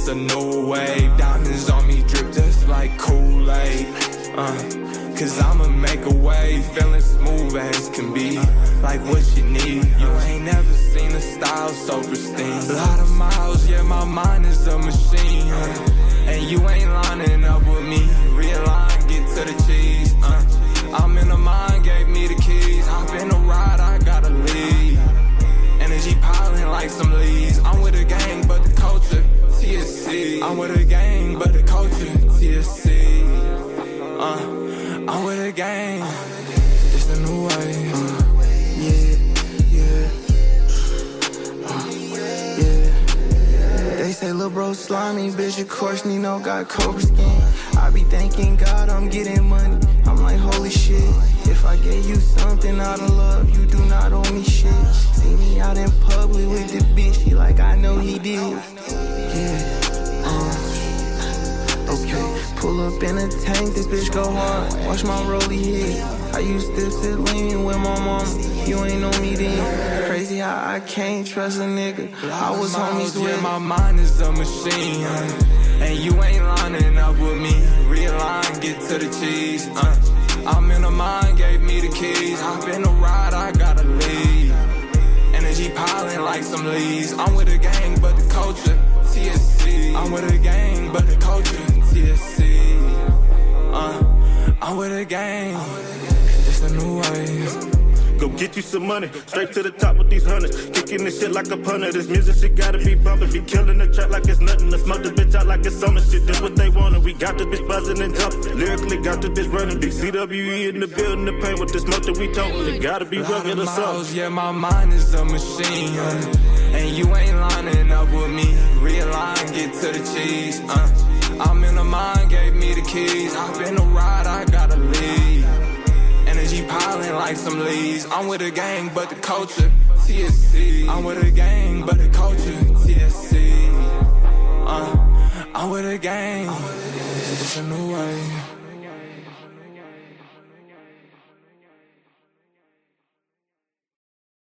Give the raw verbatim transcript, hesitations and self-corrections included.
it's a new wave. Diamonds on me drip just like Kool-Aid. Uh, Cause I'ma make a wave, feeling smooth as can be. Like what you need, you ain't never seen a style so pristine. A lot of miles, yeah, my mind is a machine. Uh, and you ain't lining up with me. Realign, get to the cheese. Uh, I'm in the mind, gave me the keys. Hop in the ride, I gotta leave. Energy piling like some leaves. I'm with a gang, but the culture, T S C. I'm with a gang, but the culture, T S C. Uh, I'm with a gang, it's a new way. Uh, yeah, yeah, uh, yeah. They say lil' bro slimy, bitch, of course Nino got cobra skin. I be thanking God I'm getting money, I'm like holy shit. If I gave you something out of love, you do not owe me shit. See me out in public with the bitch, he like I know he did. Yeah, uh, okay. Pull up in a tank, this bitch go hard. Watch my rollie hit. I used to sit leaning with my mama. You ain't know me then. Crazy how I can't trust a nigga. I was homies with. Yeah, my mind is a machine. Uh, and you ain't lining up with me. Realign, get to the cheese. Uh, I'm in a mind, gave me the keys. Hop in the ride, I gotta leave. Energy piling like some leaves. I'm with a gang, but the culture, T S C. I'm with a gang, but the culture, T S C. Uh, I'm with a gang, it's a new way. Go get you some money, straight to the top with these hundreds. Kicking this shit like a punter, this music shit gotta be bumping. Be killing the track like it's nothing, to smoke this bitch out like it's summer shit. That's what they wanted, we got this bitch buzzing and jumping. Lyrically got this bitch running, big C W E in the building, the pain with the smoke that we toting. It gotta be rugged or something. Yeah, my mind is a machine, uh, and you ain't lining up with me. Realign, get to the cheese, uh. I'm in the mind, gave me the keys. Hop in the ride, I gotta leave. Energy piling like some leaves. I'm with a gang, but the culture, T S C. I'm with a gang, but the culture, T S C. Uh, I'm with a gang, it's a new way.